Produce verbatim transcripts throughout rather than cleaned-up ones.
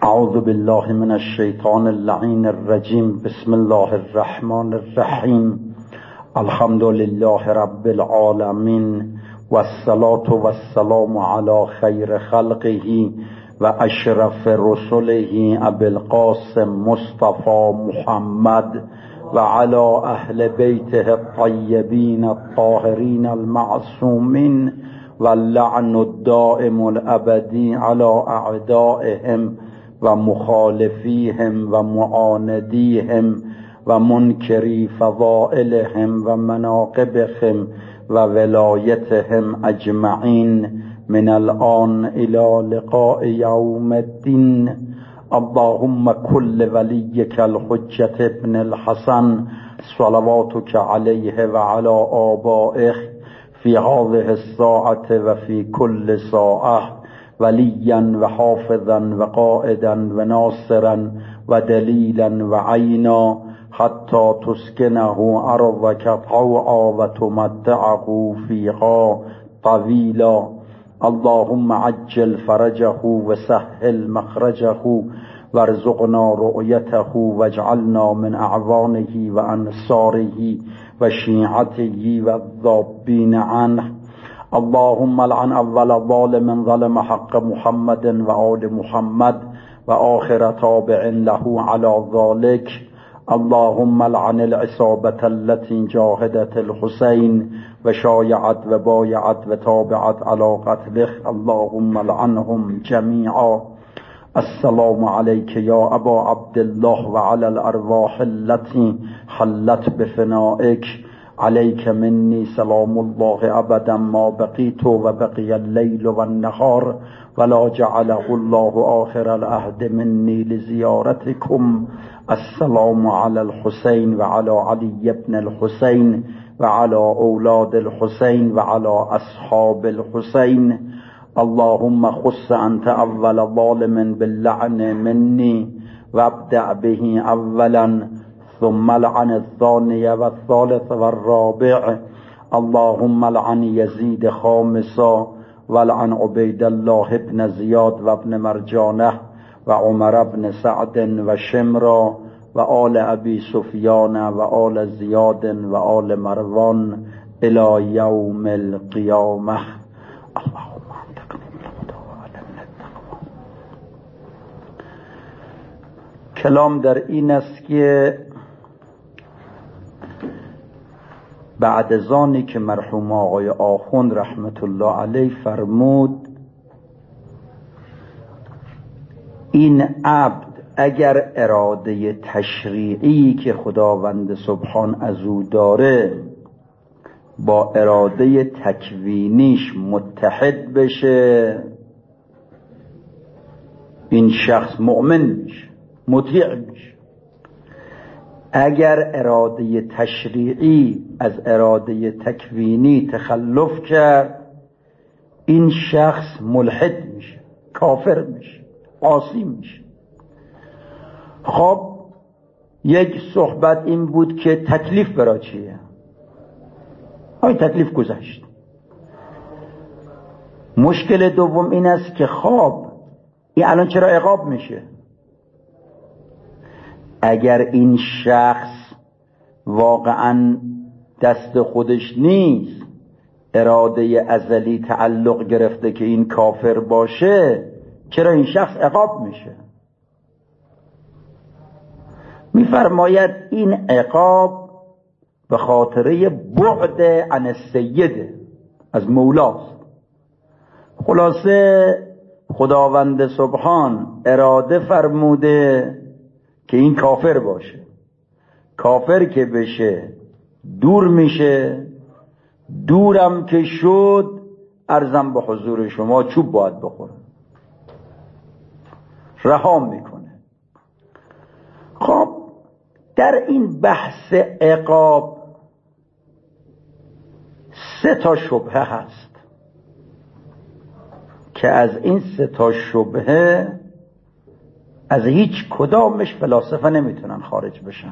اعوذ بالله من الشیطان اللعین الرجیم. بسم الله الرحمن الرحیم. الحمد لله رب العالمین و الصلاة و السلام علی خیر خلقه و اشرف رسله ابی القاسم مصطفى محمد و علی اهل بیته الطیبین الطاهرین المعصومین و اللعن الدائم الابدی علی اعدائهم و مخالفیهم و معاندیهم و منکری فضائلهم و مناقبهم و ولایتهم اجمعین من الان الى لقاء یوم الدین. اللهم كل وليك الحجة ابن الحسن صلواتك عليه وعلى آبائه في هذه الساعة وفي كل ساعة وليا وحافظا وقائدا وناصرا ودليلا وعينا حتى تسكنه أرضك طوعا وتمتعه فيها طويلا. اللهم عجل فرجه وسهل مخرجه وارزقنا رؤيته واجعلنا من أعوانه وأنصاره وشيعته والذابين عنه. اللهم لعن أول ظالم ظلم حق محمد وآل محمد وآخر تابع له على ذلك. اللهم لعن العصابة التي جاهدت الحسين وشايعت وبايعت وتابعت على قتله. اللهم لعنهم جميعا. السلام عليك يا أبا عبد الله وعلى الأرواح التي حلت بفنائك. عليك مني سلام الله أبدا ما بقيت وبقي الليل والنهار ولا جعله الله آخر العهد مني لزيارتكم. السلام على الحسين وعلى علي بن الحسين وعلى أولاد الحسين وعلى أصحاب الحسين. اللهم خص أنت أول ظالم باللعن مني وابدأ به أولا ثم لعن الثاني والثالث والرابع. اللهم لعن يزيد خامسا ولعن عبيد الله بن زياد وابن مرجانه وعمر بن سعد وشمرا وآل أبي سفيان وآل زياد وآل مروان إلى يوم القيامة. اللهم انتقم الهدى وعلمنا التقوى. کلام در این است که بعد از آنی که مرحوم آقای آخوند رحمت الله علیه فرمود این عبد اگر اراده تشریعی که خداوند سبحان از او داره با اراده تکوینیش متحد بشه، این شخص مؤمن میشه، مطیع میشه. اگر اراده تشریعی از اراده تکوینی تخلف کرد، این شخص ملحد میشه، کافر میشه، عاصی میشه. خب یک صحبت این بود که تکلیف برای چیه؟ های تکلیف گذشت. مشکل دوم این است که خواب این الان چرا عقاب میشه؟ اگر این شخص واقعا دست خودش نیست، اراده ازلی تعلق گرفته که این کافر باشه، چرا این شخص عقاب میشه؟ میفرماید این عقاب به خاطره بعد عن السید، از مولاست. خلاصه خداوند سبحان اراده فرموده که این کافر باشه. کافر که بشه دور میشه، دورم که شد عرضم به حضور شما چوب باید بخوره، رها میکنه. خب در این بحث عقاب سه تا شبهه هست که از این سه تا شبهه از هیچ کدامش فلاسفه نمیتونن خارج بشن.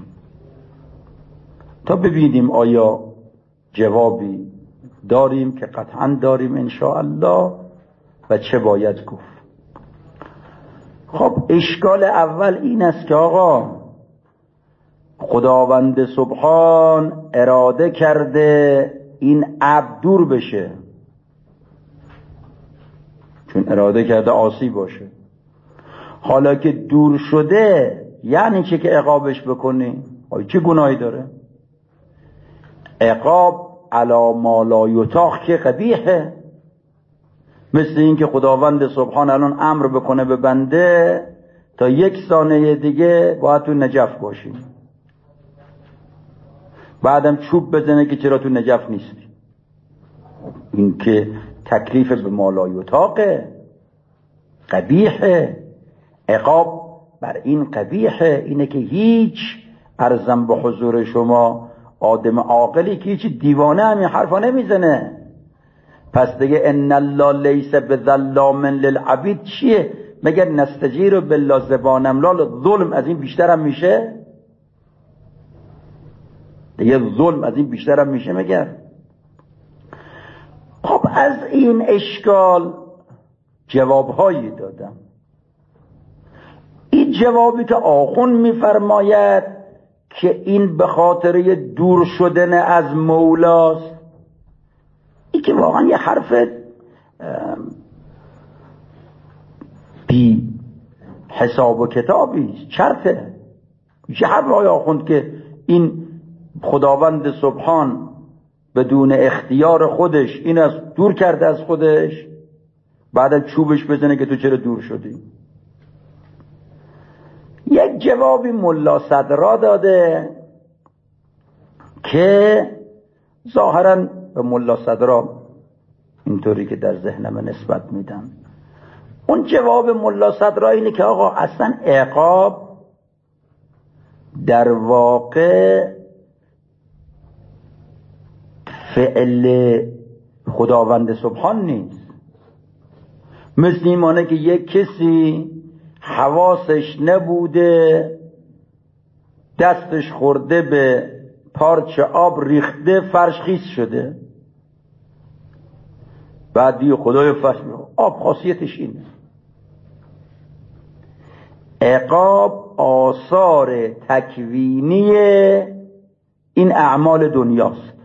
تا ببینیم آیا جوابی داریم که قطعا داریم ان شاء الله و چه باید گفت. خب اشکال اول این است که آقا خداوند سبحان اراده کرده این عبد دور بشه، چون اراده کرده عاصی باشه. حالا که دور شده یعنی چه که عقابش بکنی؟ آیا چه گناهی داره؟ عقاب علی ما لا یطاق که قبیحه. مثل این که خداوند سبحان الان امر بکنه به بنده تا یک ثانیه دیگه باید تو نجف باشی، بعدم چوب بزنه که چرا تو نجف نیستی. این که تکلیف به ما لا یطاقه، قبیحه. عقاب بر این قبیحه. اینه که هیچ ارزم به حضور شما آدم عاقلی که هیچ دیوانه همین حرفا نمیزنه. پس دیگه ان الله لیس بظلام للعبید چیه؟ مگر نستجیر بالله زبان املال ظلم از این بیشترم میشه؟ دیگه ظلم از این بیشترم میشه مگر؟ خب از این اشکال جوابهایی دادم. این جوابی که آخوند میفرماید که این به خاطر دور شدن از مولاست، این که واقعا یه حرف بی حساب و کتابی چرته. چه حرف های آخوند که این خداوند سبحان بدون اختیار خودش این از دور کرده از خودش، بعد چوبش بزنه که تو چرا دور شدی؟ یک جوابی ملا صدرا داده که ظاهرا به ملا صدرا اینطوری که در ذهنم نسبت میدم. اون جواب ملا صدرا اینه که آقا اصلا عقاب در واقع فعل خداوند سبحان نیست. مثل ایمانه که یک کسی حواسش نبوده، دستش خورده به پارچه آب ریخته، فرش خیس شده، بعد دیگه خدای فرش میگه آب خاصیتش اینه. عقاب آثار تکوینی این اعمال دنیاست.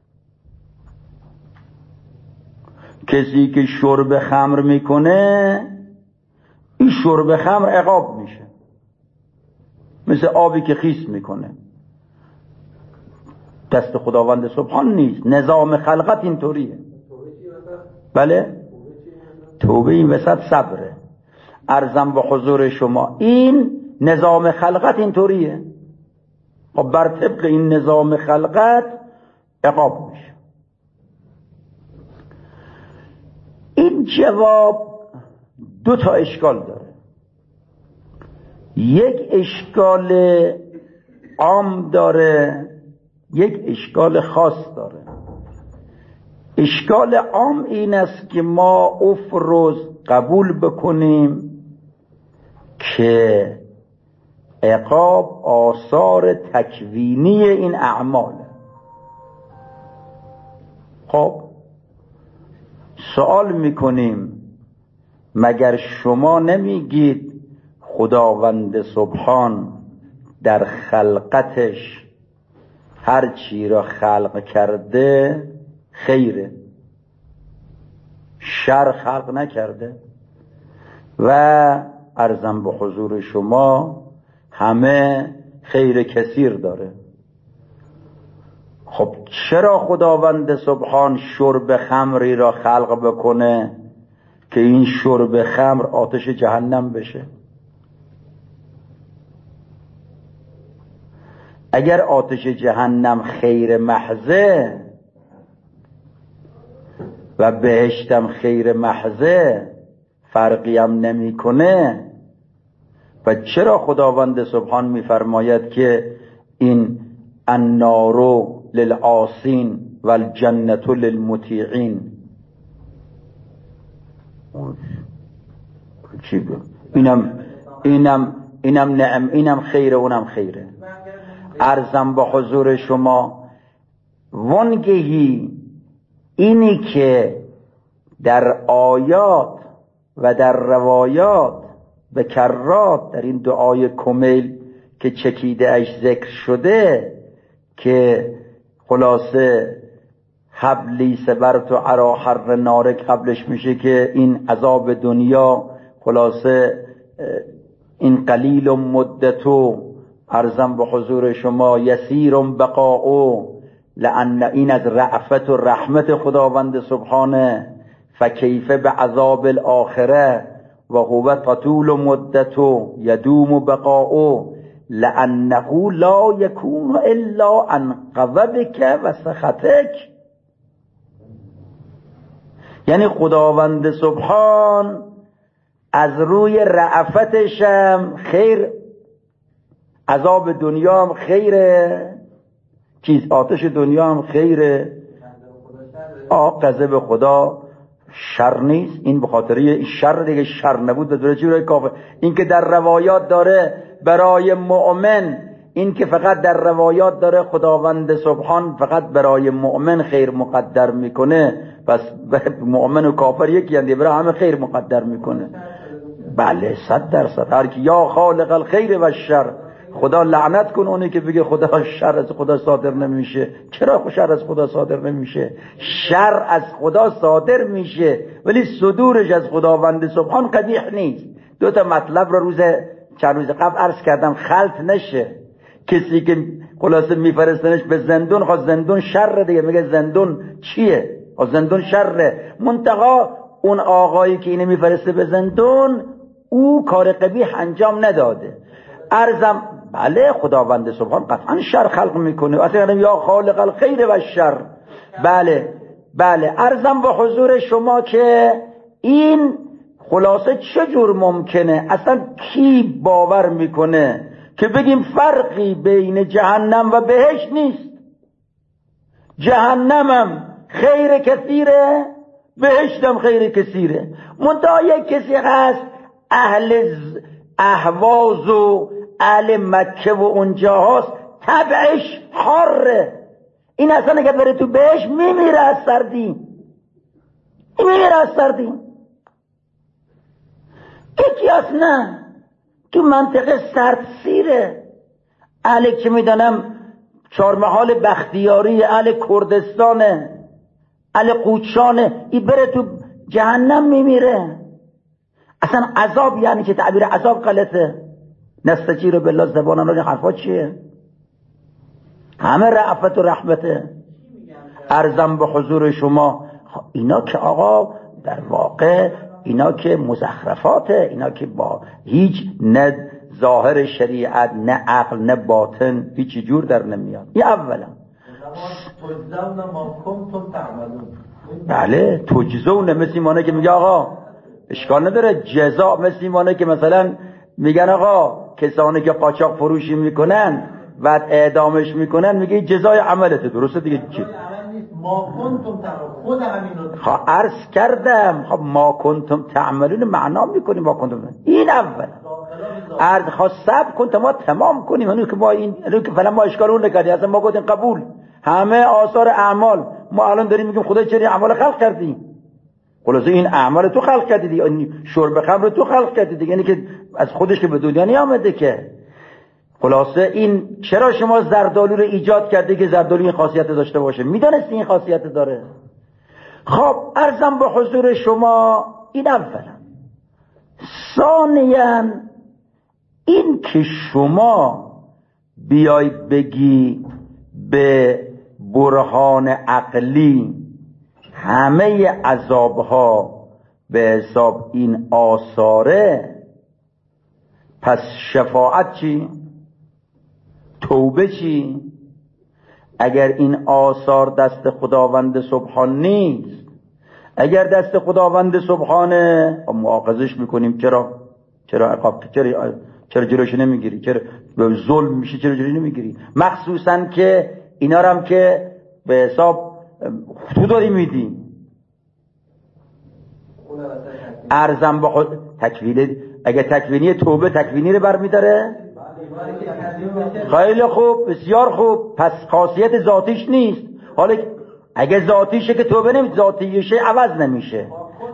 کسی که شرب خمر میکنه، این شرب خمر عقاب میشه، مثل آبی که خیس میکنه. دست خداوند سبحان نیست، نظام خلقت اینطوریه. بله، توبه این وسط صبره. عرضم به حضور شما این نظام خلقت اینطوریه. خب بر طبق این نظام خلقت عقاب میشه. این جواب دو تا اشکال داره. یک اشکال عام داره، یک اشکال خاص داره. اشکال عام این است که ما افروز قبول بکنیم که عقاب آثار تکوینی این اعماله. خب سوال میکنیم مگر شما نمیگید خداوند سبحان در خلقتش هر چی را خلق کرده خیره، شر خلق نکرده؟ و عرضم به حضور شما همه خیر کثیر داره. خب چرا خداوند سبحان شرب خمری را خلق بکنه که این شرب خمر آتش جهنم بشه؟ اگر آتش جهنم خیر محضه و بهشتم خیر محضه، فرقی هم نمی کنه، و چرا خداوند سبحان میفرماید که این النار للعاصین و الجنة للمطیعین؟ اینم اینم اینم نعم، اینم خیره اونم خیره. عرضم به حضور شما وانگهی اینی که در آیات و در روایات به کرات در این دعای کمیل که چکیده اش ذکر شده که خلاصه حبلی سبرت و عرا حر نارک، قبلش میشه که این عذاب دنیا خلاصه این قلیل و مدتو عرضم به حضور شما یسیر بقاؤ، لأن این از رأفت و رحمت خداوند سبحانه، فکیف به عذاب الاخره و هو تطول مدتو یدوم بقاؤ، لأنه لا یکون الا عن غضبک و سخطک. یعنی خداوند سبحان از روی رأفتشم خیر، عذاب دنیا هم خیره، چیز آتش دنیا هم خیره، آه غضب خدا شر نیست. این به خاطر شر دیگه شر نبود به درجه روی کافر. این که در روایات داره برای مؤمن، این که فقط در روایات داره خداوند سبحان فقط برای مؤمن خیر مقدر میکنه، پس مؤمن و کافر یکی اند، برای همه خیر مقدر میکنه. بله صد درصد. هر کی یا خالق الخیر و الشر، خدا لعنت کن اونی که بگه خدا شر از خدا صادر نمیشه. چرا شر از خدا صادر نمیشه؟ شر از خدا صادر میشه ولی صدورش از خداوند سبحان قبیح نیست. دو تا مطلب رو روز چند روز قبل عرض کردم خلط نشه. کسی که خلاصه میفرستنش به زندون، خواست زندون شر دیگه، میگه زندون چیه؟ زندون شره. منتها اون آقایی که اینو میفرسته به زندون او کار قبیح انجام نداده. ارزم بله خداوند سبحان قطعا شر خلق میکنه، اصلا یا خالق الخیر و الشر. بله بله ارزم به حضور شما که این خلاصه چجور ممکنه؟ اصلا کی باور میکنه که بگیم فرقی بین جهنم و بهشت نیست؟ جهنمم خیر کثیره، بهشتم خیر کثیره. منتها یک کسی هست اهل اهواز و اهل مکه و اونجا هست طبعش حاره، این اصلا اگه بره تو بهشت میمیره از سردی، میمیره از سردی. یکی هست نه تو منطقه سرد سیره، اهل که میدانم چهارمحال بختیاری، اهل کردستانه، اهل قوچانه، این بره تو جهنم میمیره. اصلا عذاب یعنی که تعبیر عذاب غلطه. نستجیر بالله زبانان رو حرفا چیه؟ همه رأفت و رحمته. ارزم به حضور شما اینا که آقا در واقع اینا که مزخرفاته، اینا که با هیچ نه ظاهر شریعت نه عقل نه باطن هیچ جور در نمیاد. این اولا. بله تجزون، مثل ایمانه که میگه آقا اشکال نداره جزا، مثل ایمانه که مثلا میگن آقا کسانی که قاچاق فروشی میکنن بعد اعدامش میکنن، میگه جزای عملته. درسته دیگه چی؟ ما کنتم تعملون، خود همین رو خب عرض کردم. خب ما کنتم تعملون معنا میکنیم ما کنتم، این اول عرض خواست سب کن تا ما تمام کنیم. اینو که ما این اینو که فعلا ما اشکال اون نکردیم، اصلا ما گفتیم قبول همه آثار اعمال. ما الان داریم میگیم خدا چه اعمال خلق کردی؟ خلاصه این اعمال تو خلق کردی دیگه، شرب خمر تو خلق کردی دیگه، یعنی که از خودش که به دنیا نیامده که. خلاصه این چرا شما زردآلو رو ایجاد کرده که زردآلو این خاصیت داشته باشه؟ میدونستی این خاصیت داره. خب عرضم به حضور شما این اولا. ثانیاً این که شما بیای بگی به برهان عقلی همه عذابها به حساب این آثاره، پس شفاعت چی؟ توبه چی؟ اگر این آثار دست خداوند سبحان نیست، اگر دست خداوند سبحانه مؤاخذش میکنیم. چرا؟ چرا عقاب چرا چرا جلوش نمیگیری؟ چرا ظلم میشه چرا جلوش نمیگیری؟ مخصوصا که اینا هم که به حساب تو داری میدی. ارزم با خود تکویل، اگه تکوینی توبه تکوینی رو برمیداره خیلی خوب، بسیار خوب. پس خاصیت ذاتیش نیست. حالا اگه ذاتیشه که توبه نمیشه، ذاتیشه عوض نمیشه.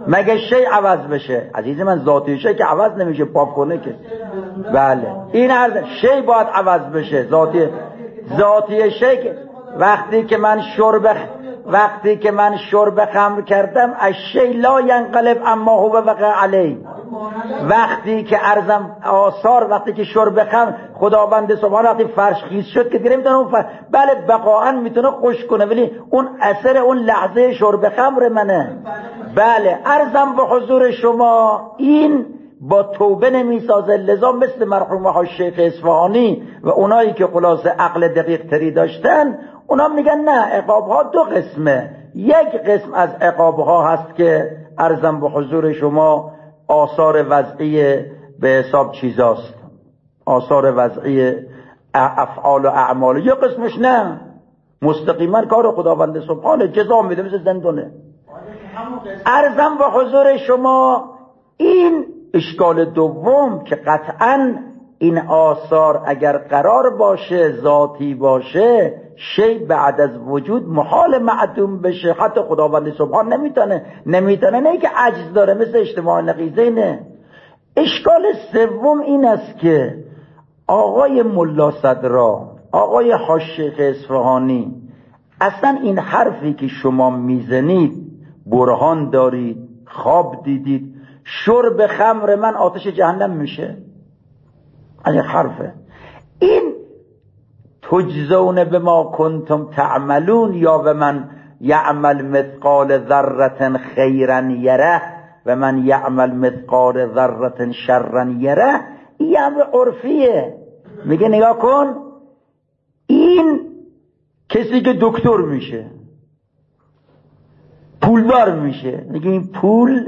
مگه شی عوض بشه؟ عزیز من ذاتی شی که عوض نمیشه، پاک کنه که. بله این عرض شی باید عوض بشه. ذاتی ذاتی شی که وقتی که من شرب وقتی که من شرب خمر کردم الشی لا ینقلب اما هو وقع علی. وقتی که ارزم آثار وقتی که شرب خمر خداوند سبحانه وقتی فرش خیز شد که دیگه میتونه اون فر... بله بقاعا میتونه خوش کنه ولی اون اثر اون لحظه شرب خمر منه. بله ارزم به حضور شما این با توبه نمیسازه. لذا مثل مرحوم ها شیخ اصفهانی و اونایی که خلاصه عقل دقیق تری داشتن اونا میگن نه، عقاب ها دو قسمه. یک قسم از عقاب ها هست که ارزم به حضور شما آثار وضعی به حساب چیزاست، آثار وضعی افعال و اعمال. یک قسمش نه، مستقیما کار خداوند سبحانه جزا میده مثل زندونه. ارزم به حضور شما این اشکال دوم که قطعاً این آثار اگر قرار باشه ذاتی باشه شی بعد از وجود محال معدوم بشه. حتی خداوند سبحان نمیتونه نمیتونه نه که عجز داره مثل اجتماع نقیضه نه. اشکال سوم این است که آقای ملا صدرا، آقای حاشیخ اصفهانی، اصلا این حرفی که شما میزنید برهان دارید، خواب دیدید شرب خمر من آتش جهنم میشه؟ این حرفه. این تجزون بما کنتم تعملون یا و من یعمل مثقال ذره خیرا یره و من یعمل مثقال ذره شرا یره. این امر عرفیه. میگه نگاه کن، این کسی که دکتر میشه پولدار میشه، میگه این پول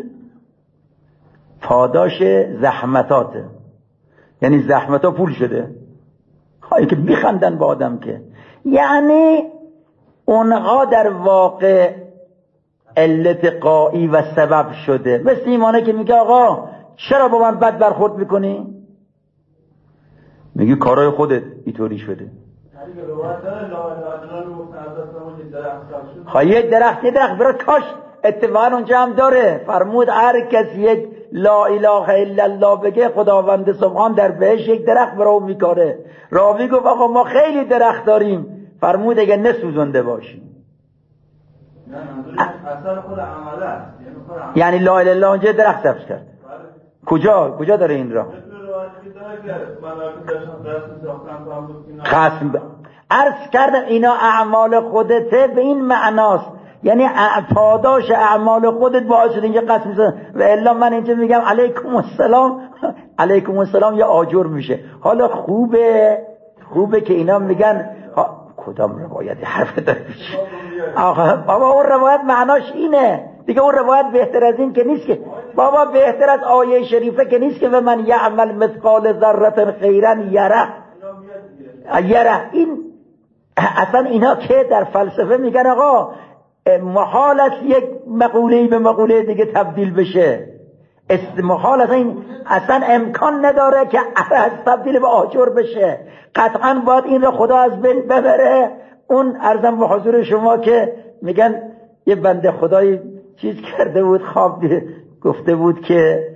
پاداش زحمتاته، یعنی زحمتا پول شده. خواهی که بیخندن با آدم که یعنی اونها در واقع علت قایی و سبب شده. مثل ایمانه که میگه آقا چرا با من بد برخورد میکنی؟ میگه کارای خودت اینطوری شده. خواهی یک درخت یک درخت برای کاش اتفاقا اونجا هم داره. فرمود هر کس یک لا اله الا الله بگه خداوند سبحان در بهش یک درخت برای میکاره. راوی گفت آقا ما خیلی درخت داریم. فرمود اگه نسوزنده باشیم. اثر خود عمله یعنی لا اله الا الله اونجا درخت سبز کرد. کجا کجا داره این را؟ خصم ب... عرض کردم اینا اعمال خودته به این معناست، یعنی پاداش اعمال خودت باعث شده اینجا قسم میزن. و الا من اینجا میگم علیکم السلام علیکم السلام یا آجر میشه. حالا خوبه خوبه که اینا میگن ها... کدام روایت حرف داره آقا بابا اون روایت معناش اینه دیگه. اون روایت بهتر از این که نیست که بابا، بهتر از آیه شریفه که نیست که و من یعمل مثقال ذره خیرا یره یره. این اصلا اینا که در فلسفه میگن آقا محال است یک مقوله به مقوله دیگه تبدیل بشه. محال است، این اصلا امکان نداره که از تبدیل به آجر بشه. قطعا باید این رو خدا از بین ببره. اون عرضم به حضور شما که میگن یه بنده خدایی چیز کرده بود، خواب گفته بود که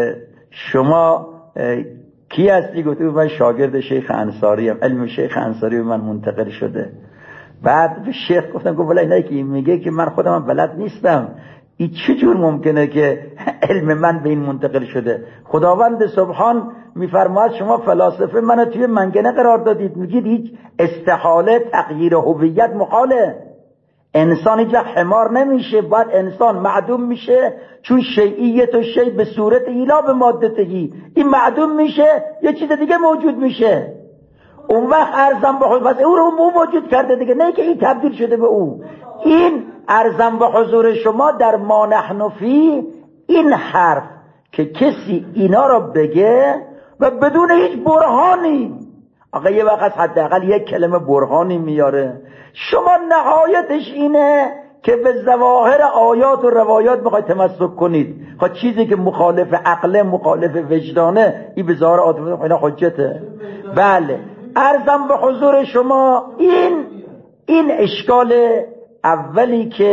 شما کی هستی؟ گفته بود من شاگرد شیخ انصاری ام، علم شیخ انصاری به من منتقل شده. بعد به شیخ گفتم گفت ولی اینایی که میگه که من خودم بلد نیستم، این چجور ممکنه که علم من به این منتقل شده؟ خداوند سبحان میفرماید شما فلاسفه منو توی منگنه قرار دادید، میگید هیچ استحاله تغییر هویت محاله. انسان هیچ وقت حمار نمیشه، باید انسان معدوم میشه، چون شیعیت و شیع به صورت ایلا به مادتگی این معدوم میشه یه چیز دیگه موجود میشه. اون وقت ارزم به حضور، پس او رو مو موجود کرده دیگه، نه که این تبدیل شده به او. این ارزم به حضور شما در ما نحن فی این حرف که کسی اینا رو بگه و بدون هیچ برهانی، آقا یه وقت حداقل یک کلمه برهانی میاره، شما نهایتش اینه که به ظواهر آیات و روایات میخواید تمسک کنید. خب چیزی که مخالف عقله، مخالف وجدانه، این به ظاهر عاطفه اینا حجته. بله عرضم به حضور شما این این اشکال اولی که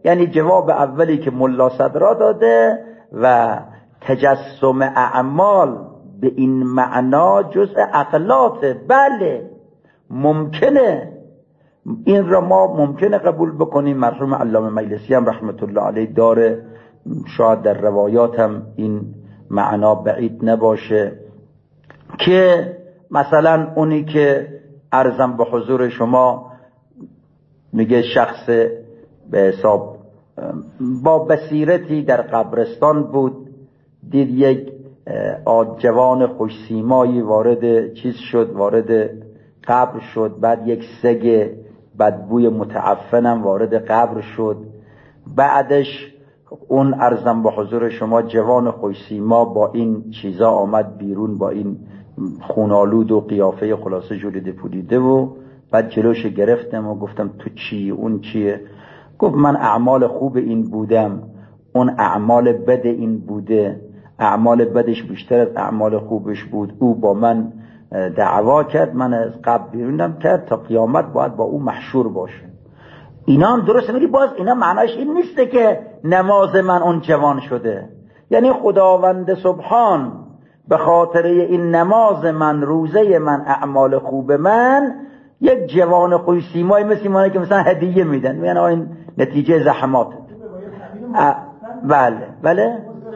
یعنی جواب اولی که ملا صدرا داده و تجسم اعمال به این معنا جزء عقلاته. بله ممکنه، این را ما ممکنه قبول بکنیم. مرحوم علامه مجلسی هم رحمت الله علیه داره، شاید در روایات هم این معنا بعید نباشه، که مثلا اونی که عرضم به حضور شما میگه شخص به حساب با بصیرتی در قبرستان بود، دید یک جوان خوشسیمایی وارد چیز شد، وارد قبر شد، بعد یک سگ بدبوی متعفنم وارد قبر شد. بعدش اون عرضم به حضور شما جوان خوشسیما با این چیزا آمد بیرون، با این خونالود و قیافه خلاصه جولیده پولیده، و بعد جلوش گرفتم و گفتم تو چی؟ اون چیه؟ گفت من اعمال خوب این بودم، اون اعمال بد این بوده، اعمال بدش بیشتر از اعمال خوبش بود. او با من دعوا کرد، من از قبر بیرونم کرد، تا قیامت باید با او محشور باشه. اینا هم درست میگی. باز اینا معناش این نیسته که نماز من اون جوان شده، یعنی خداوند سبحان به خاطر این نماز من، روزه من، اعمال خوب من، یک جوان خوشسیمایی مثل مانه که مثلا هدیه میدن، یعنی این نتیجه زحمات. بله بله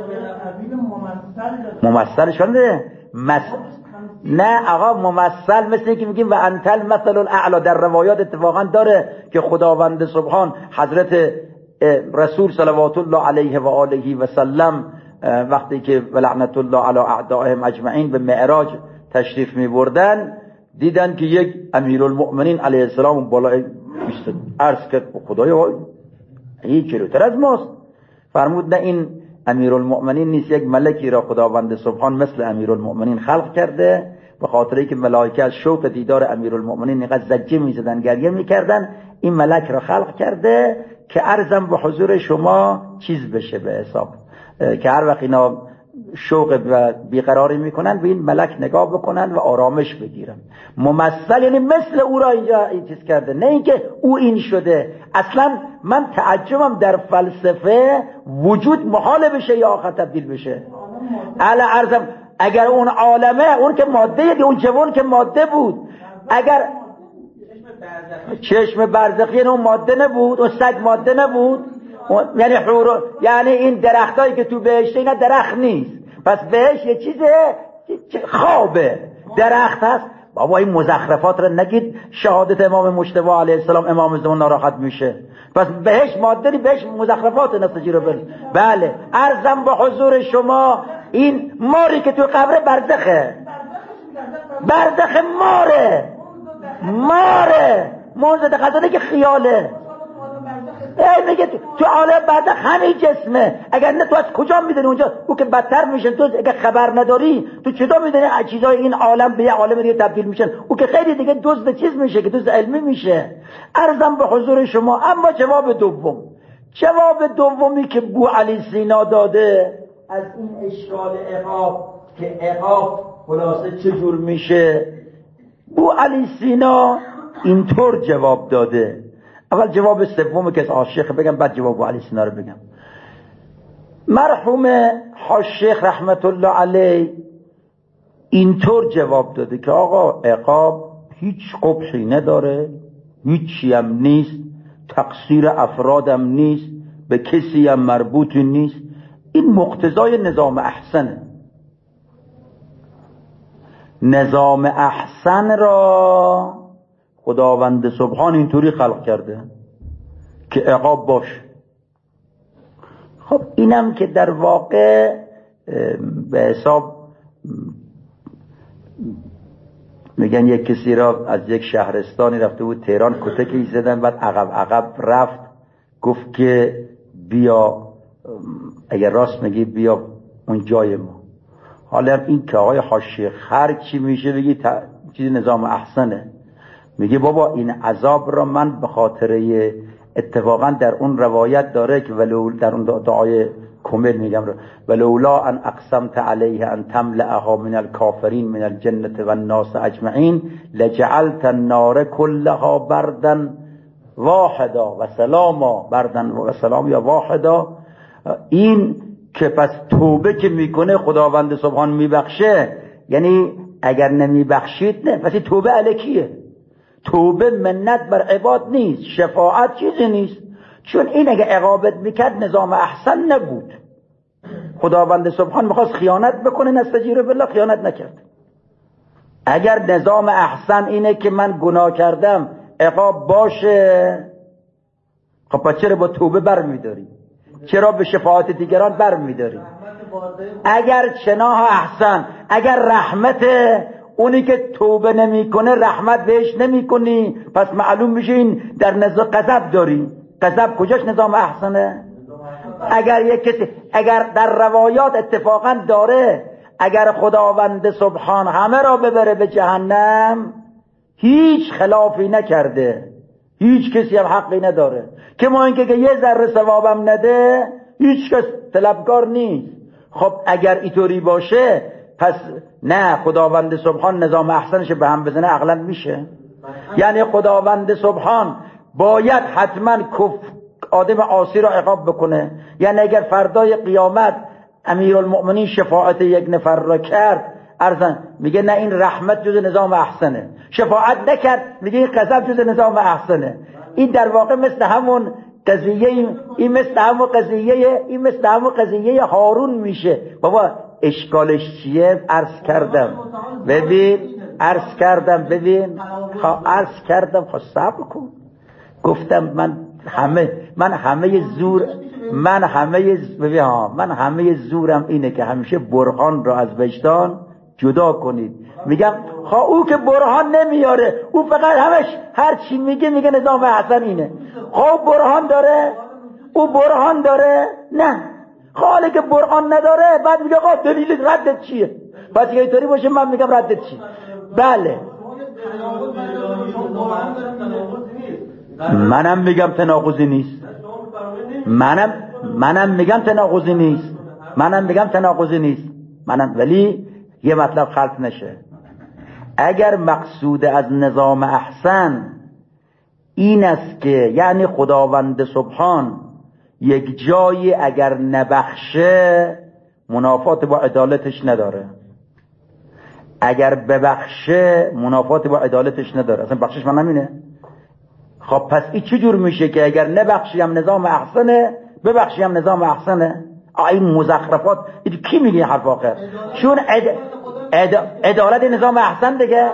ممثل شده مس... نه آقا، ممثل مثل که میگیم و انتل مثل الاعلا. در روایات اتفاقا داره که خداوند سبحان حضرت رسول صلوات الله علیه و آله و سلم وقتی که ولعنت الله علی اعدائهم اجمعین به معراج تشریف می بردن، دیدن که یک امیرالمؤمنین علیه السلام بالای عرض کرد خدایا این جلوتر از ماست. فرمود نه، این امیرالمؤمنین نیست، یک ملکی را خداوند سبحان مثل امیرالمؤمنین خلق کرده، به خاطر اینکه ملائکه از شوق دیدار امیرالمؤمنین اینقدر زجه میزدن، گریه میکردن، این ملک را خلق کرده که عرضم به حضور شما چیز بشه به حساب، که هر وقت اینا شوق و بیقراری میکنن به این ملک نگاه بکنن و آرامش بگیرن. ممثل یعنی مثل او را اینجا این چیز کرده، نه اینکه او این شده. اصلا من تعجبم در فلسفه وجود محال بشه یا آخر تبدیل بشه. اعلی عرضم اگر اون عالمه، اون که ماده دی، اون جوان که ماده بود، اگر چشم برزخی اون ماده نبود، اون سگ ماده نبود، یعنی حور، یعنی این درختایی که تو بهشت اینا درخت نیست، پس بهش یه چیزه خوابه، درخت هست. بابا این مزخرفات رو نگید، شهادت امام مجتبی علیه السلام امام زمان ناراحت میشه. پس بهش ماده نی، بهش مزخرفات نسجی رو بل. بله عرضم به حضور شما این ماری که تو قبر برزخه، برزخ ماره، ماره موزد قدره که خیاله. ای میگه تو عالم برزخ همین جسمه، اگر نه تو از کجا میدونی اونجا؟ او که بدتر میشن، تو اگر خبر نداری تو چطور میدونی چیزای این عالم به یه عالم دیگه تبدیل میشن؟ او که خیلی دیگه دزد چیز میشه، که دزد علمی میشه. عرضم به حضور شما. اما جواب دوم، جواب دومی که بو علی سینا داده از این اشکال عقاب، که عقاب خلاصه چجور میشه، بو علی سینا اینطور جواب داده. اول جواب سومی که از آشیخ بگم، بعد جواب علی سینا رو بگم. مرحوم حاشیخ رحمت الله علیه اینطور جواب داده که آقا عقاب هیچ قبحی نداره، هیچی هم نیست، تقصیر افرادم نیست، به کسی هم مربوطی نیست، این مقتضای نظام احسنه. نظام احسن را خداوند سبحان اینطوری خلق کرده که عقاب باشه. خب اینم که در واقع به حساب میگن یک کسی را از یک شهرستانی رفته بود تهران، کتکی زدن، بعد عقب عقب رفت، گفت که بیا، اگر راست میگی بیا اون جای ما. حالا این که آقای حاشیه هر چی میشه بگی چیز نظام احسنه. میگه بابا این عذاب را من به خاطر اتفاقا در اون روایت داره که ولو در اون دعای کامل میگم ولولا ان اقسمت علیه ان تملأها من الکافرین من الجنة والناس اجمعین لجعلت النار كلها بردا واحدا و سلاما بردن و سلام یا واحدا، این که پس توبه که میکنه خداوند سبحان میبخشه، یعنی اگر نمیبخشید نه، پس توبه الکیه. توبه منت بر عباد نیست، شفاعت چیزی نیست، چون این اگه عقابت میکرد نظام احسن نبود. خداوند سبحان میخواست خیانت بکنه، نستجیر بالله، خیانت نکرد. اگر نظام احسن اینه که من گناه کردم عقاب باشه، خب پس چرا با توبه بر میداری؟ چرا به شفاعت دیگران بر میداری؟ اگر چناه احسن، اگر رحمت اونی که توبه نمی کنه رحمت بهش نمی کنی، پس معلوم میشه این در نظام غضب داری. غضب کجاش نظام احسنه؟ اگر یک کسی، اگر در روایات اتفاقا داره اگر خداوند سبحان همه را ببره به جهنم هیچ خلافی نکرده، هیچ کسی هم حقی نداره که ما اینکه که یه ذره ثوابم نده هیچ کس طلبکار نیست. خب اگر اینطوری باشه پس نه، خداوند سبحان نظام احسنش به هم بزنه عقلا میشه؟ یعنی خداوند سبحان باید حتما کف آدم عاصی را عقاب بکنه؟ یعنی اگر فردای قیامت امیرالمؤمنین شفاعت یک نفر را کرد، ارزن میگه نه این رحمت جز نظام احسنه، شفاعت نکرد میگه این غضب جز نظام احسنه. این در واقع مثل همون قضیه، این مثل همون قضیه این مثل همون قضیه هارون میشه. بابا اشکالش چیه؟ عرض کردم ببین عرض کردم ببین عرض کردم خب صبر کن. گفتم من همه من همه زور من همه ببین ها من همه زورم اینه که همیشه برهان را از وجدان جدا کنید. میگم ها او که برهان نمیاره، او فقط همش هر چی میگه میگه نظام احسن اینه. خب برهان داره، او برهان داره؟ نه. خاله که برهان نداره بعد میگه آقا دلیل ردت چیه؟ بعد که اینطوری باشه من میگم ردت چیه؟ بله منم میگم تناقضی نیست، منم منم میگم تناقضی نیست منم میگم تناقضی نیست منم ولی یه مطلب خلط نشه. اگر مقصود از نظام احسن این است که یعنی خداوند سبحان یک جایی اگر نبخشه منافات با عدالتش نداره، اگر ببخشه منافات با عدالتش نداره، اصلا بخشش من همینه. خب پس این چه جور میشه که اگر نبخشی هم نظام احسنه، ببخشی هم نظام احسنه؟ این مزخرفات این کی میگه حرف آخر؟ چون عد... عد... عدالت نظام احسن دیگه.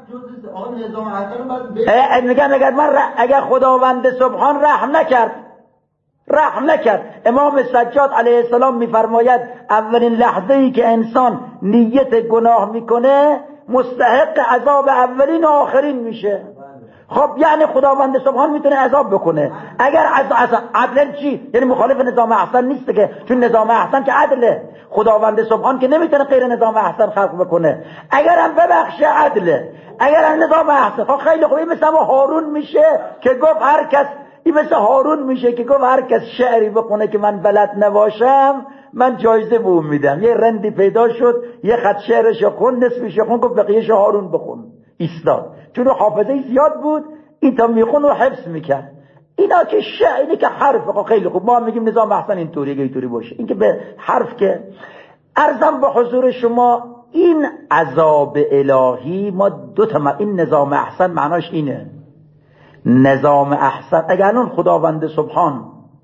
میگم اگر من ر... اگر خداوند سبحان رحم نکرد رحم نکرد امام سجاد علیه السلام میفرماید اولین لحظه ای که انسان نیت گناه میکنه مستحق عذاب اولین و آخرین میشه. خب یعنی خداوند سبحان میتونه عذاب بکنه. اگر عدل چی؟ یعنی مخالف نظام احسن نیست که، چون نظام احسن که عدله. خداوند سبحان که نمیتونه غیر نظام احسن خلق بکنه. اگر هم ببخشه عدله، اگر هم نظام احسن. خب خیلی خوب. این مثل هارون میشه که گفت هر کس این مثل هارون میشه که گفت هر کس شعری بخونه که من بلد نباشم من جایزه به اون میدم. یه رندی پیدا شد یه خط شعرش خون، نصفش خون، گفت بقیه‌شو هارون بخون. ایستاد چون حافظه زیاد بود، این تا میخون و حفظ میکرد. اینا که شعر، اینه که حرف. خیلی خوب ما هم میگیم نظام احسن اینطوری که اینطوری باشه. این که به حرف که عرضم به حضور شما این عذاب الهی ما دو تا این نظام احسن معناش اینه. نظام احسن اگر الان خداوند سبحان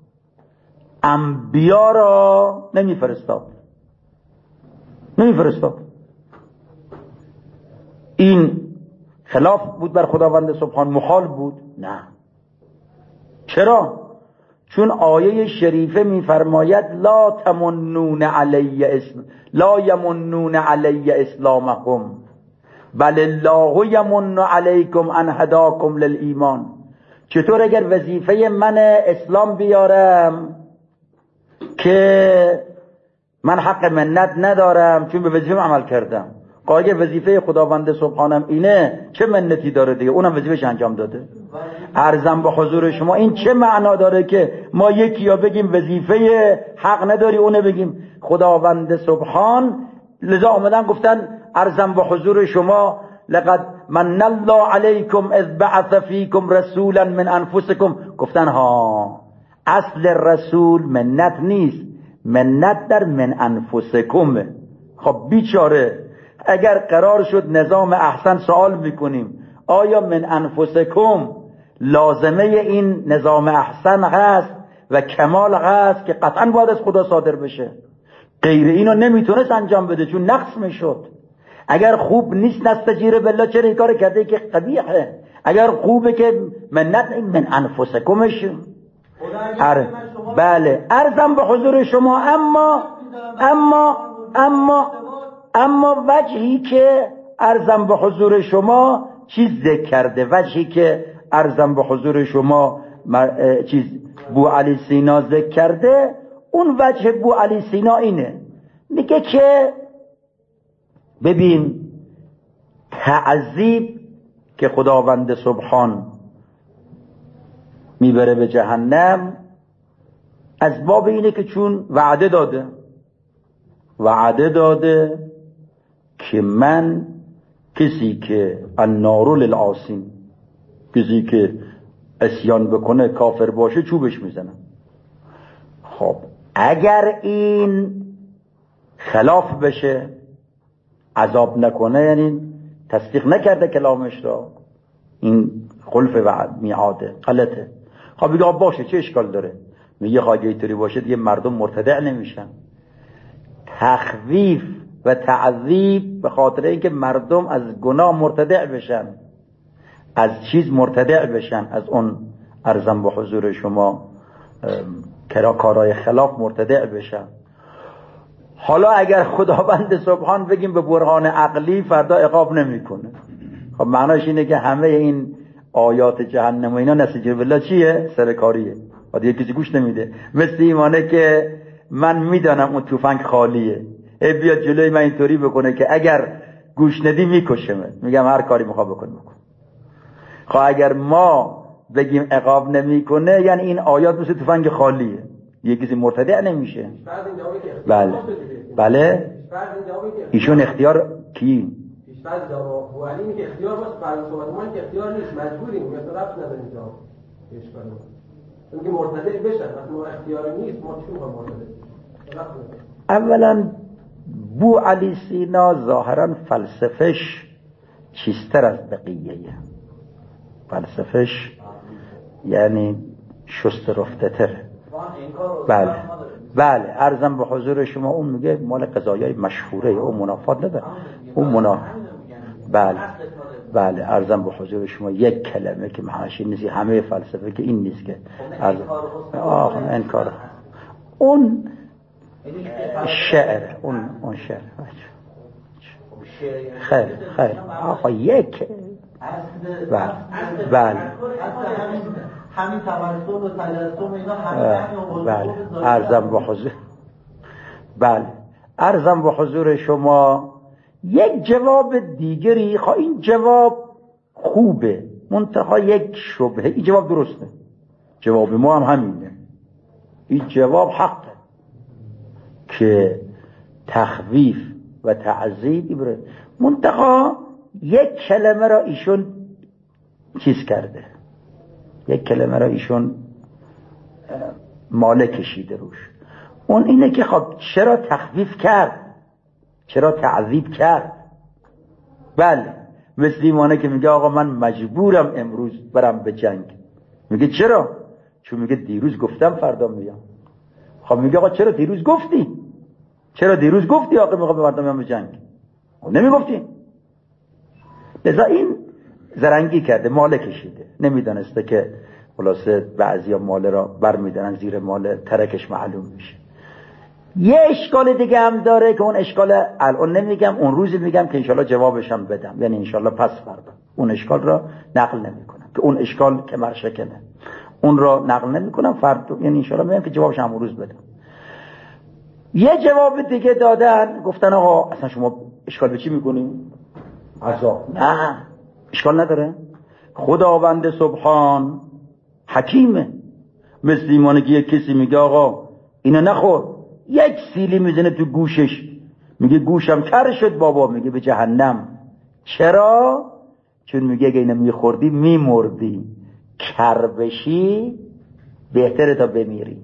انبیا را نمیفرستاد نمیفرستاد این خلاف بود بر خداوند سبحان؟ محال بود؟ نه. چرا؟ چون آیه شریفه میفرماید لا تمنون علی اسم لا یمنون علی اسلامکم بل الله یمن علیکم ان هداکم للایمان. چطور اگر وظیفه من اسلام بیارم که من حق منت ندارم چون به وظیفه عمل کردم، قایه وظیفه خداوند سبحانم اینه، چه منتی داره دیگه؟ اونم وظیفه‌اش انجام داده. عرضم به حضور شما این چه معنا داره که ما یکی یا بگیم وظیفه حق نداری اونه بگیم خداوند سبحان؟ لذا آمدن گفتن عرضم به حضور شما لقد من الله علیکم اذ بعث فیکم رسولا من انفسکم. گفتن ها اصل رسول منت نیست، منت در من انفسکم. خب بیچاره اگر قرار شد نظام احسن سوال میکنیم آیا من انفسکم لازمه این نظام احسن هست و کمال هست که قطعا باید از خدا صادر بشه، غیر اینو نمیتونست انجام بده چون نقص میشد. اگر خوب نیست نستجیره بالله، چرا این کار کرده که قبیحه؟ اگر خوبه که منت من انفسکمش. ار... بله عرضم به حضور شما، اما اما اما اما وجهی که عرضم به حضور شما چیز ذکر کرده، وجهی که عرضم به حضور شما مر... چیز بو علی سینا ذکر کرده، اون وجه بو علی سینا اینه، میگه که ببین تعذیب که خداوند سبحان میبره به جهنم از باب اینه که چون وعده داده وعده داده که من کسی که النار للعاصین، کسی که عصیان بکنه کافر باشه چوبش میزنم. خب اگر این خلاف بشه عذاب نکنه، یعنی تصدیق نکرده کلامش را، این خلف وعد میعاده غلطه. خب بگه باشه چه اشکال داره؟ میگه خواهی اینطوری باشه دیگه مردم مرتدع نمیشن. تخویف و تعذیب به خاطر اینکه مردم از گناه مرتدع بشن، از چیز مرتدع بشن، از اون ارزم به حضور شما کرا کارهای خلاف مرتدع بشن. حالا اگر خداوند سبحان بگیم به برهان عقلی فردا عقاب نمیکنه، خب معناش اینه که همه این آیات جهنم و اینا نسیجه بالله چیه؟ سرکاریه، و دیگه کسی گوش نمیده. مثل ایمانه که من میدانم اون تفنگ خالیه، ای بیاد جلوی من اینطوری بکنه که اگر گوش ندی میکشمه، میگم هر کاری میخواد بکن بکن. خب اگر ما بگیم عقاب نمیکنه یعنی این آیات مثل تفنگ خالیه، یه کسی مرتدع نمیشه. بله بله ایشون اختیار کی؟ پیشفرض جواب و علی میگه اختیار باشه، فرض صحبت ما که اختیار نیست، مجبوریم، مثلا رفت نداریم جواب اشکال نداره. میگه مرتدع بشن، وقتی ما اختیار نیست ما چی میخوایم مرتدع؟ اولا بو علی سینا ظاهرا فلسفش چیستر از بقیه، فلسفش یعنی شست رفته تره. بله بله عرضم به حضور شما اون میگه مال قضایای مشهوره، اون منافات نداره، اون منا بله بله عرضم به حضور شما یک کلمه که محاشی نیست، همه فلسفه که این نیست که عرض آخ انکار اون شعر، اون اون شعر خیر خیر آقا یک بله بله همین تبسم و تجسم اینا همین بله عرضم به حضور بله عرضم به حضور شما یک جواب دیگری. خواهی این جواب خوبه، منتها یک شبهه. این جواب درسته، جواب ما هم همینه، این جواب حقه که تخویف و تعذیب ایبره، منتها یک کلمه را ایشون چیز کرده، یک کلمه را ایشون ماله کشیده روش. اون اینه که خب چرا تخویف کرد، چرا تعذیب کرد؟ بله مثل ایمانه که میگه آقا من مجبورم امروز برم به جنگ. میگه چرا؟ چون میگه دیروز گفتم فردا میام. خب میگه آقا چرا دیروز گفتی؟ چرا دیروز گفتی آقا میخوام فردا میام به جنگ؟ خب نمیگفتی. لذا این زرنگی کرده، ماله کشیده، نمیدانسته که خلاصه بعضیا ماله را بر میدارن زیر ماله، ترکش معلوم میشه. یه اشکال دیگه هم داره که اون اشکال الان نمیگم، اون روزی میگم که انشالله جوابشم بدم، یعنی انشالله پس فردا اون اشکال را نقل نمی کنم که اون اشکال که مرشکنه اون را نقل نمی کنم فردا، یعنی انشالله میگم که جوابش هم روز بدم. یه جواب دیگه دادن، گفتن آقا اصلا شما اشکال به چی میکنیم؟ عذاب. نه اشکال نداره، خداوند سبحان حکیمه. مثل ایمانه که یک کسی میگه آقا اینو نخور، یک سیلی میزنه تو گوشش، میگه گوشم کر شد بابا، میگه به جهنم چرا؟ چون میگه اگه اینو میخوردی میمردی، کر بشی بهتره تا بمیری.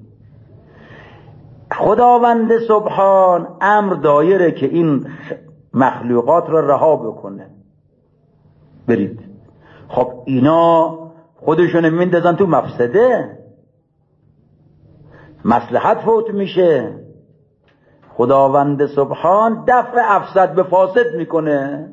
خداوند سبحان امر دایره که این مخلوقات را رها بکنه، برید. خب اینا خودشون میندازن تو مفسده، مصلحت فوت میشه. خداوند سبحان دفع افسد به فاسد میکنه.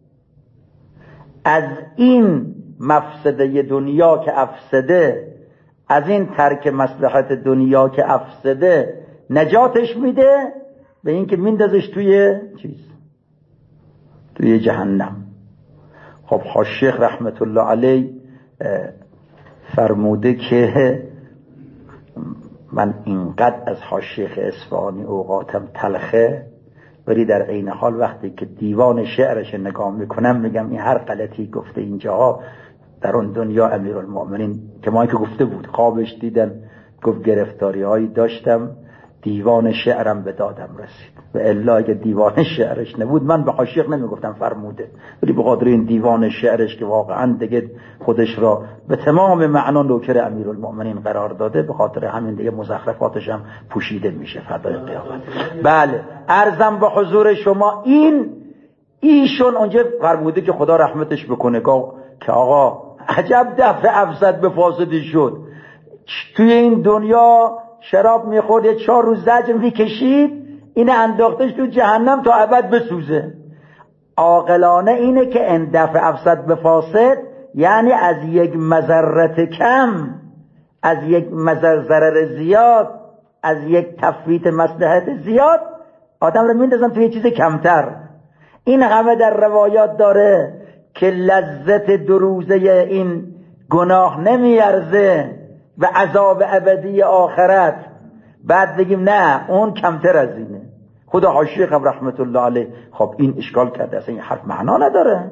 از این مفسده دنیا که افسده، از این ترک مصلحت دنیا که افسده نجاتش میده به این که میندازش توی چیز، توی جهنم. خب حاشیخ رحمت الله علیه فرموده که من اینقدر از حاشیخ اصفهانی اوقاتم تلخه، ولی در عین حال وقتی که دیوان شعرش نگاه میکنم میگم این هر غلطی گفته اینجاها در اون دنیا امیرالمؤمنین که ما که گفته بود خوابش دیدن، گفت گرفتاری هایی داشتم دیوان شعرم به دادم رسید، و الا اگه دیوان شعرش نبود من به حاشیخ نمیگفتم فرموده، ولی به خاطر این دیوان شعرش که واقعا دیگه خودش را به تمام معنا نوکر امیرالمؤمنین قرار داده، به خاطر همین دیگه مزخرفاتش هم پوشیده میشه فردای قیامت. بله عرضم به حضور شما این ایشون اونجا فرموده که خدا رحمتش بکنه که آقا عجب دفع افسد به فاسدی شد، توی این دنیا شراب میخورد یه چهار روز زجر میکشید، اینه انداختش تو جهنم تا ابد بسوزه. عاقلانه اینه که ان دفع افسد به فاسد یعنی از یک مضرت کم، از یک مضر ضرر زیاد، از یک تفویت مصلحت زیاد آدم رو میندازن توی چیز کمتر. این همه در روایات داره که لذت دو روزه این گناه نمیارزه و عذاب ابدی آخرت، بعد بگیم نه اون کمتر از اینه. خدا حاشیخ رحمت الله علیه خب این اشکال کرده، اصلا این حرف معنا نداره.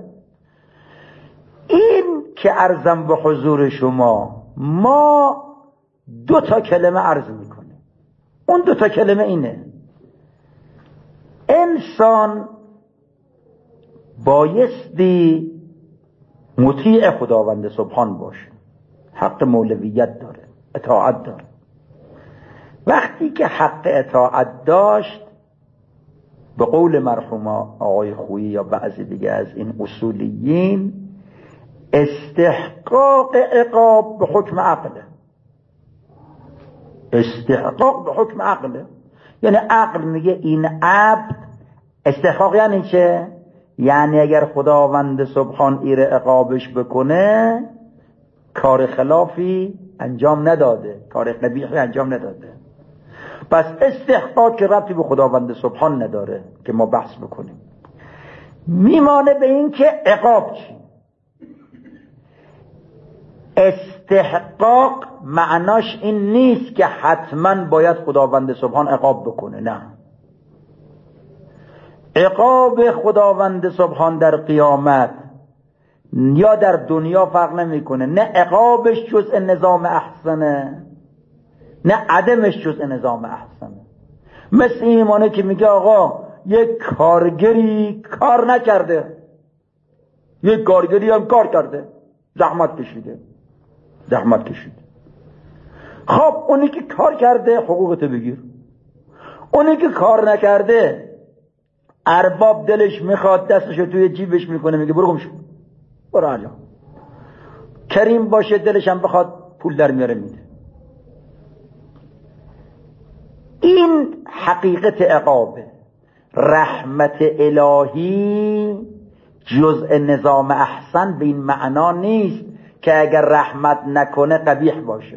این که عرضم به حضور شما ما دو تا کلمه عرض میکنه، اون دو تا کلمه اینه: انسان بایستی مطیع خداوند سبحان باشه، حق مولویت داره، اطاعت داره. وقتی که حق اطاعت داشت، به قول مرحوم آقای خویی یا بعضی دیگه از این اصولیین، استحقاق عقاب به حکم عقله. استحقاق به حکم عقله یعنی عقل میگه این عبد استحقاق یعنی چه؟ یعنی اگر خداوند سبحان ایره عقابش بکنه کار خلافی انجام نداده، کار قبیحی انجام نداده، پس استحقاق که ربطی به خداوند سبحان نداره که ما بحث بکنیم. میمانه به این که عقاب چی؟ استحقاق معناش این نیست که حتما باید خداوند سبحان عقاب بکنه، نه. عقاب خداوند سبحان در قیامت یا در دنیا فرق نمیکنه، نه عقابش جزء نظام احسنه نه عدمش جزء نظام احسنه. مثل ایمانه که میگه آقا یک کارگری کار نکرده، یک کارگری هم کار کرده، زحمت کشیده زحمت کشیده خب اونی که کار کرده حقوقتو بگیر، اونی که کار نکرده ارباب دلش میخواد دستشو توی جیبش میکنه، میگه برو گم شو، برو حالا. کریم باشه دلش هم بخواد پول در میاره میده. این حقیقت عقابه. رحمت الهی جزء نظام احسن به این معنا نیست که اگر رحمت نکنه قبیح باشه.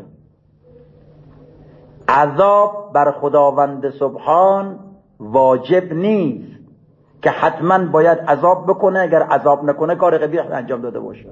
عذاب بر خداوند سبحان واجب نیست که حتما باید عذاب بکنه، اگر عذاب نکنه کار قبیح انجام داده باشه.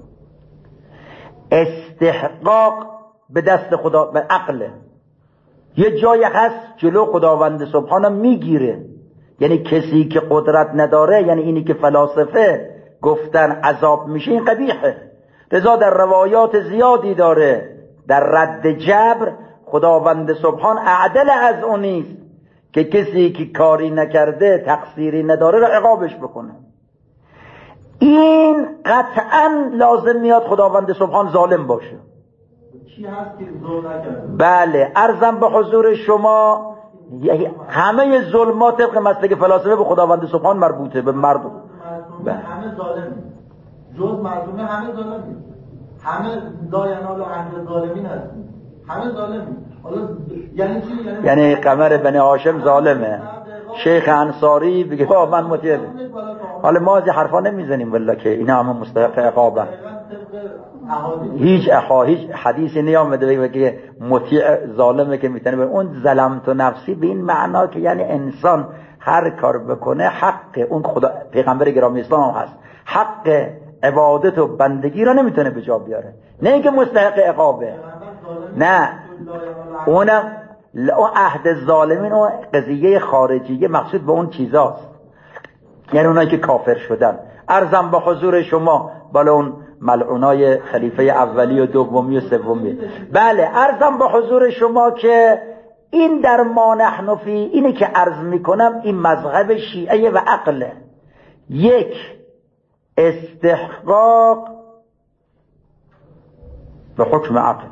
استحقاق به دست خدا، به عقله. یه جای هست جلو خداوند سبحان میگیره، یعنی کسی که قدرت نداره، یعنی اینی که فلاسفه گفتن عذاب میشه، این قبیحه. لذا در روایات زیادی داره در رد جبر خداوند سبحان اعدل از اون نیست که کسی که کاری نکرده تقصیری نداره را عقابش بکنه. این قطعا لازم میاد خداوند سبحان ظالم باشه. چی هست که ظلم نکرده؟ بله، عرضم به حضور شما همه ظلمات طبق مسلک فلاسفه به خداوند سبحان مربوطه، به مردم. همه ظالمی جز معصومه، همه ظالمی، همه لا ینال عهد ظالمین هستیم، همه ظالمی. حالا یعنی چی؟ یعنی, یعنی قمر بنی هاشم ظالمه. شیخ انصاری بگه با من مطیع. حالا ما از حرفا نمیزنیم والله که اینا همه مستحق عقابه. هیچ احا هیچ حدیثی نیامده بگه که مطیع ظالمه که میتونه. اون ظلمت نفسی به این معنا که یعنی انسان هر کار بکنه حق اون خدا پیغمبر گرامی اسلام هم هست، حق عبادت و بندگی را نمیتونه به جا بیاره، نه اینکه مستحق عقابه. نه اونم اون عهد ظالمین و قضیه خارجیه مقصود به اون چیزاست، یعنی اونایی که کافر شدن. عرضم به حضور شما بالا اون ملعونای خلیفه اولی و دومی و سومی. بله، عرضم به حضور شما که این در ما نحن فی، اینی که عرض میکنم این مذهب شیعه و عقله. یک، استحقاق به حکم عقل،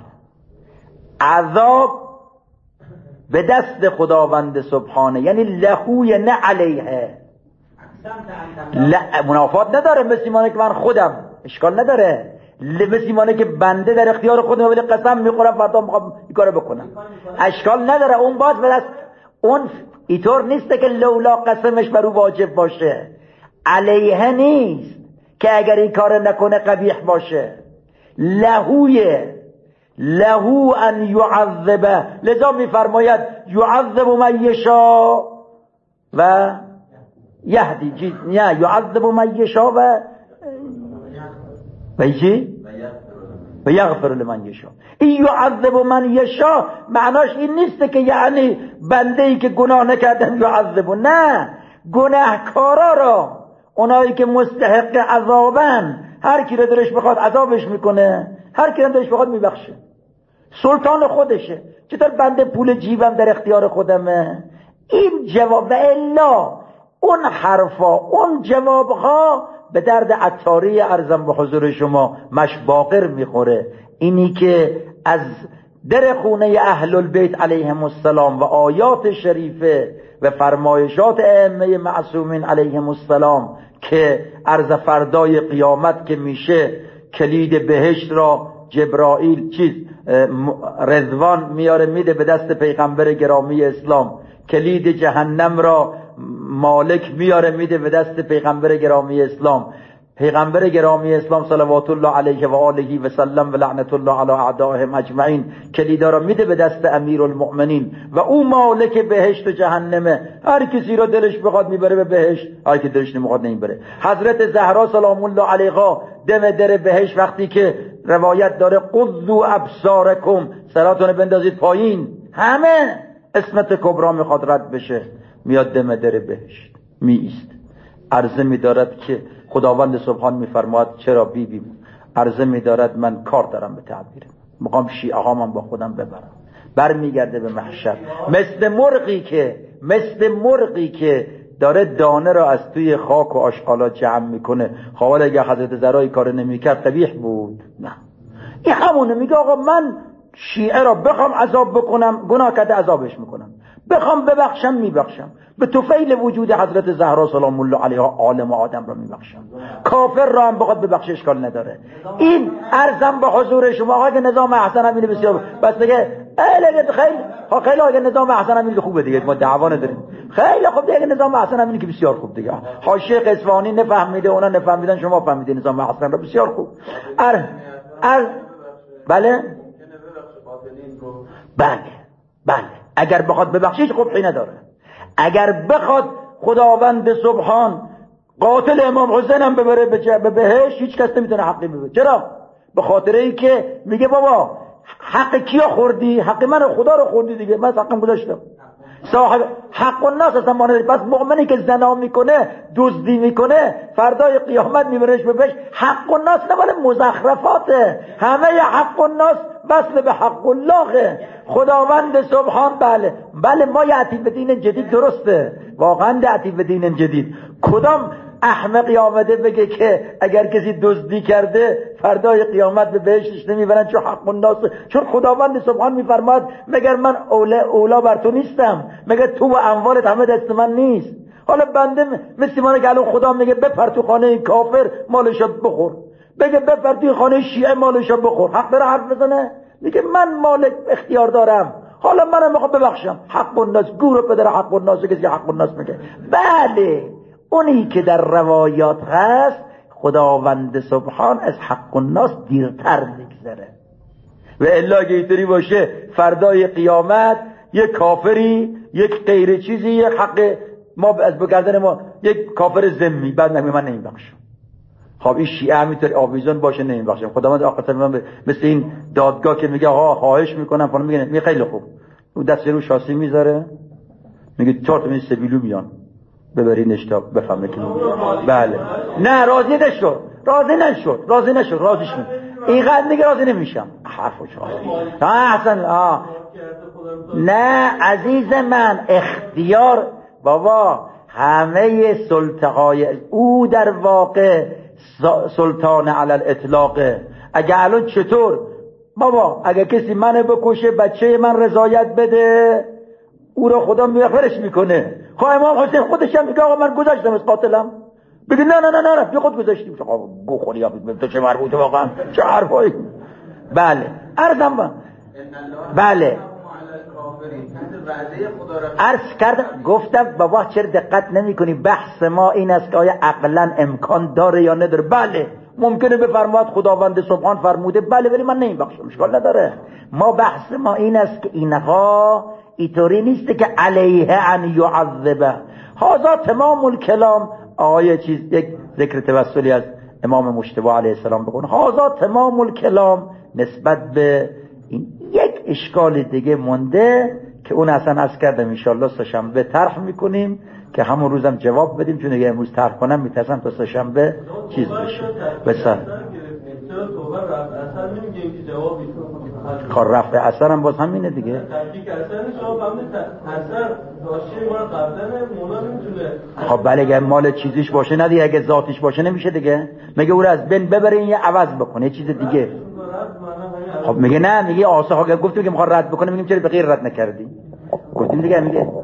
عذاب به دست خداوند سبحانه، یعنی لهوی نه علیه. منافات نداره، مثل ایمانه که من خودم اشکال نداره، مثل ایمانه که بنده در اختیار خودم ولی قسم میخورم فردا میخوام این کارو بکنم، اشکال نداره. اون باز به دست اون اینطور نیسته که لولا قسمش بر او واجب باشه، علیه نیست که اگر این کار نکنه قبیح باشه. لهویه، لهو ان یعذبه، لذا میفرماید یعذب من یشاء و یهدی جی، نه یعذب من یشاء و و چی؟ و یغفر لمن یشاء. این یعذب من یشاء معناش این نیست که یعنی بنده ای که گناه نکردن یعذب، نه، گناهکارا را، اونایی که مستحق عذابن، هر کی رو دلش بخواد عذابش میکنه، هر کی رو دلش بخواد میبخشه، سلطان خودشه. چطور بنده پول جیبم در اختیار خودمه؟ این جواب. و الا اون حرفا، اون جوابها به درد عطاری عرضم به حضور شما مشباقر میخوره. اینی که از در خونه اهل البیت علیهم السلام و آیات شریفه و فرمایشات ائمه معصومین علیهم السلام که عرض فردای قیامت که میشه کلید بهشت را جبرائیل چیز رضوان میاره میده به دست پیغمبر گرامی اسلام، کلید جهنم را مالک میاره میده به دست پیغمبر گرامی اسلام، پیغمبر گرامی اسلام صلوات الله علیه و آله و سلم و لعنت الله علی اعدائهم اجمعین کلیدا را میده به دست امیرالمؤمنین و او مالک بهشت و جهنمه. هر کسی را دلش بخواد میبره به بهشت، هر کی دلش نمیخواد نمیبره. حضرت زهرا سلام الله علیها دم در بهشت وقتی که روایت داره قضوا ابصارکم، سراتون بندازید پایین، همه اسمت کبرا میخواد رد بشه، میاد دم در بهشت میایست، عرضه میدارد که خداوند سبحان میفرماید چرا بی بی عرضه میدارد من کار دارم به تعبیر، میخوام شیعه ها من با خودم ببرم. بر میگرده به محشر مثل مرغی که مثل مرغی که داره دانه را از توی خاک و آشغالات جمع میکنه. خوال اگه حضرت زهرا کار نمیکرد قبیح بود؟ نه، این همونه. میگه آقا من شیعه را بخوام عذاب بکنم گناه کرده عذابش میکنم، بخوام ببخشم میبخشم، به طفیل وجود حضرت زهرا سلام الله علیها عالم و آدم را میبخشم، کافر را هم بخواد ببخشه اشکال نداره. این ارزم به حضور شما آقا که نظام احسن امین بسیار بس بگه خیلی خیلی خیلی آقا نظام احسن امین خوبه دیگه، ما دعوا نداریم، خیلی خوب دیگه نظام احسن امین که بسیار خوب دیگه. حاشیه اصفهانی نفهمیده، اونا نفهمیدن، شما فهمیدین نظام احسن را بسیار خوب. ار ار بله بله بله اگر بخواد ببخشیش قبحی نداره. اگر بخواد خداوند سبحان قاتل امام حسین هم ببره به بهشت، هیچ کس نمیتونه حقی ببره. چرا؟ به خاطر ای که میگه بابا حق کیا خوردی؟ حق من خدا رو خوردی دیگه، من حقم گذاشتم. صاحب حق الناس اصلا مانه. پس مؤمنی که زنا میکنه، دزدی میکنه، فردای قیامت میبرش به بهشت. حق الناس نه مال مزخرفاته، همه حق الناس و وصل به حق الله خداوند سبحان. بله بله ما یعطی به دین جدید، درسته واقعا یعطی به دین جدید. کدام احمقی آمده بگه که اگر کسی دزدی کرده فردای قیامت به بهشتش نمیبرن چون حق الناس، چون خداوند سبحان میفرماد مگر من اولا, اولا بر تو نیستم؟ مگر تو و اموالت همه دست من نیست؟ حالا بنده مثل منه که الان خدا میگه بپر تو خانه این کافر مالشو بخور، بگه بپر تو خانه شیعه مالشو بخور، حق داره حرف بزنه؟ میگه من مالک اختیار دارم، حالا منم میخوام ببخشم. حق الناس، گور پدر حق الناس، کسی حق الناس میگه. بله اونی که در روایات هست خداوند سبحان از حق الناس دیرتر میگذره. و الا اگه اینطوری باشه فردای قیامت یک کافری، یک غیر چیزی، یک حق ما از بگردن ما، یک کافر ذمی بعد نمی من نمیبخشم. خب این شیعه همینطوری آویزان باشه نمیبخشم. خداوند آخرت من مثل این دادگاه که میگه آقا خواهش میکنم فلان، میگه می خیلی خوب، اون دست رو شاسی میذاره میگه چهار تا سبیلو میان ببرین اشتاب بفهمه که بله نه راضی نشد، راضی نشد، راضی نشد، راضیش می اینقدر میگه راضی نمیشم. حرفو چه آه احسن آه نه عزیز من، اختیار بابا همه سلطه‌های او در واقع سلطان علی الاطلاق. اگه الان چطور بابا اگه کسی منو بکشه بچه من رضایت بده او رو خدا مغفرش میکنه. خب امام حسین خودش هم میگه آقا من گذاشتم از قاتلم، بگه نه نه نه نه بی خود گذاشتیم. آقا گو خوری یا تو چه مربوطه واقعا چه حرفایی. بله عرضم با بله عرض کردم گفتم بابا چرا دقت نمی کنی؟ بحث ما این است که آیا عقلا امکان داره یا نداره. بله ممکنه بفرماد خداوند سبحان فرموده بله ولی من نمیبخشم، اشکال نداره. ما بحث ما این است که اینها اینطوری نیست که علیه ان یعذبه. هذا تمام الکلام. آیه چیز یک ذکر توسلی از امام مجتبی علیه السلام بکن. هذا تمام الکلام نسبت به این. یک اشکال دیگه مونده که اون اصلا از کردم انشالله سه‌شنبه طرح میکنیم که همون روزم جواب بدیم، چون اگه امروز طرح کنم میترسم تا سه‌شنبه چیز بشه. بسن خب رفع اثر هم باز همینه دیگه. خب بله اگه مال چیزیش باشه نه دیگه، اگه ذاتیش باشه نمیشه دیگه. میگه او رو از بین ببرین یه عوض بکنه چیز دیگه. خب میگه نه، میگه آسا ها گفتیم که میخواد رد بکنه، میگیم چرا به غیر رد نکردی؟ گفتیم دیگه. میگه